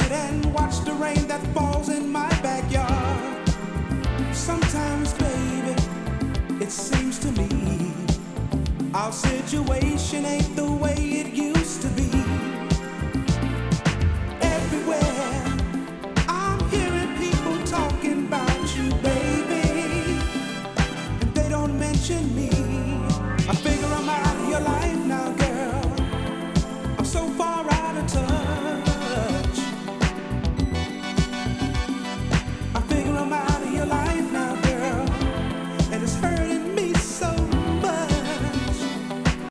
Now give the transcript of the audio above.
sit and watch the rain that falls in my backyard. Sometimes, baby, it seems to me our situation ain't the way it used to be.